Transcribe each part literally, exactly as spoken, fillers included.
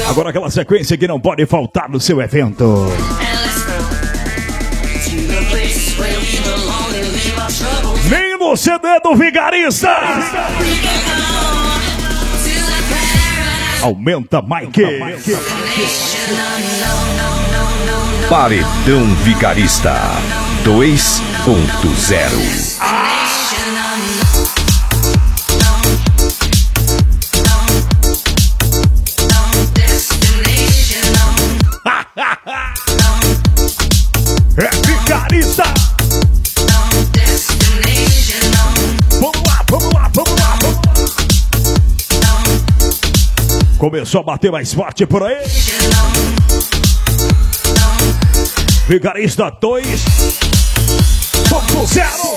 Agora aquela sequência que não pode faltar no seu evento. Nem no C D do Vigarista. Aumenta, Mike. Paredão Vigarista dois ponto zero. É Vigarista. Vamos lá, vamos lá, vamos lá, vamos lá. Começou a bater mais forte por aí. Vigarista dois ponto zero.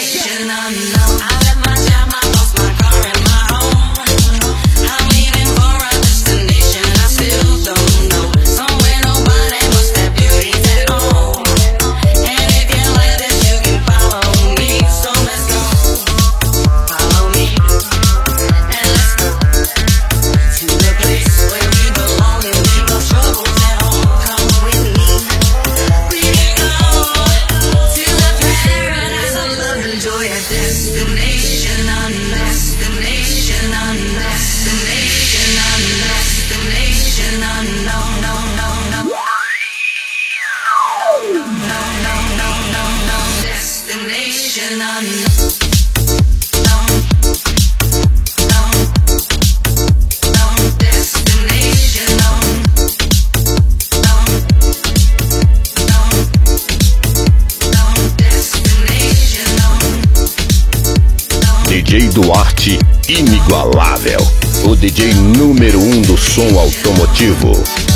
D J Duarte, inigualável. O D J número um do som automotivo.